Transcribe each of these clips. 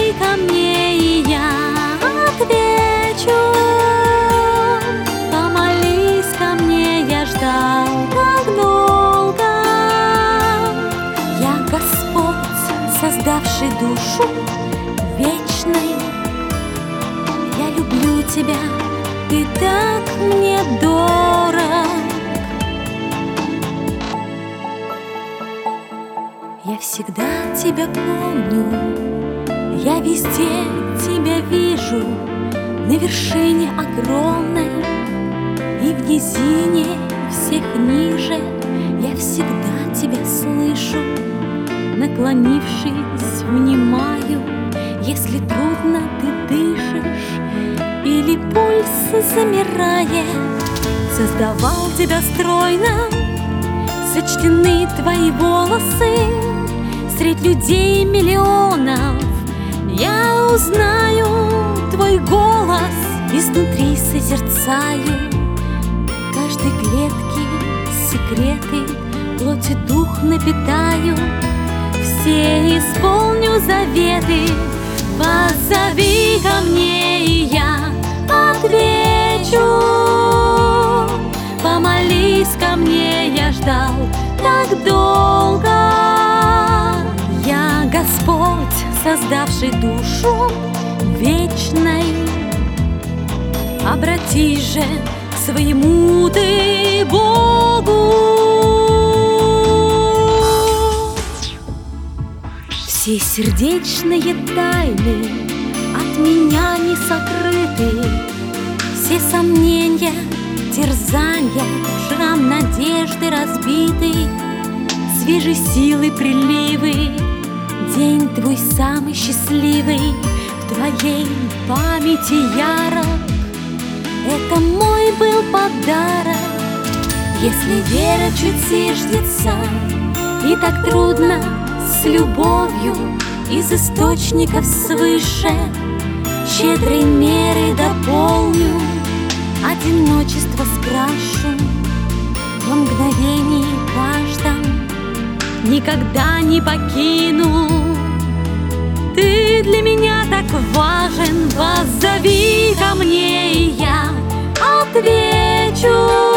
Позови ко мне, и я отвечу. Помолись ко мне, я ждал так долго. Я Господь, создавший душу вечной. Я люблю тебя, ты так мне дорог. Я всегда тебя помню, я везде тебя вижу, на вершине огромной и в низине всех ниже. Я всегда тебя слышу, наклонившись, внимаю. Если трудно ты дышишь или пульс замирает, создавал тебя стройно, сочтены твои волосы. Средь людей миллионов я узнаю твой голос, изнутри созерцаю каждой клетки секреты, плоть и дух напитаю, все исполню заветы. Позови ко мне, и я отвечу. Помолись ко мне, я ждал так долго. Я Господь, создавший душу вечной. Обратись же к своему ты Богу. Все сердечные тайны от меня не сокрыты, все сомнения, терзания, шрам надежды разбитый, свежей силы приливы. День твой самый счастливый в твоей памяти ярок. Это мой был подарок. Если вера чуть зиждется и так трудно с любовью из источников свыше, щедрой мерой дополню, одиночество скрашу во мгновении каждом. Никогда не покину, ты для меня так важен. Позови ко мне, и я отвечу.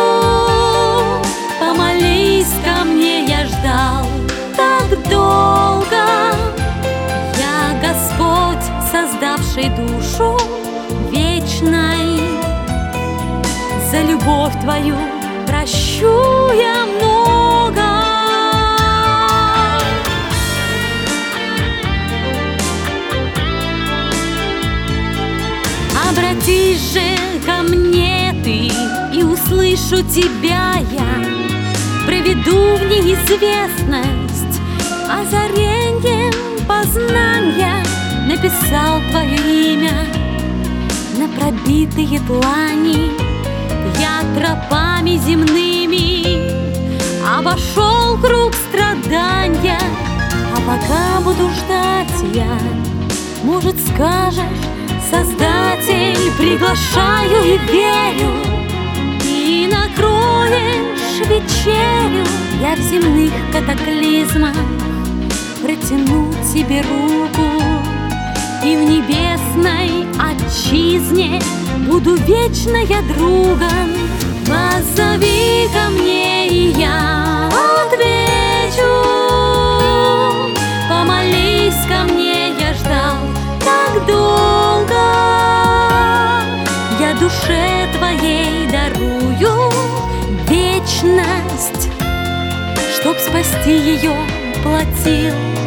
Помолись ко мне, я ждал так долго. Я Господь, создавший душу вечной. За любовь твою прощу я много. Обратись же ко мне ты, и услышу тебя я. Проведу в неизвестность, озареньем познания написал твое имя на пробитые длани. Я тропами земными обошел круг страдания, а пока буду ждать я, может, скажешь: Создатель, приглашаю и верю, и накроешь вечерю. Я в земных катаклизмах протяну тебе руку, и в небесной отчизне буду вечно я другом. Позови ко мне, и я отвечу. Помолись ко мне, я ждал так долго. Я душе твоей дарую вечность, чтоб спасти ее платил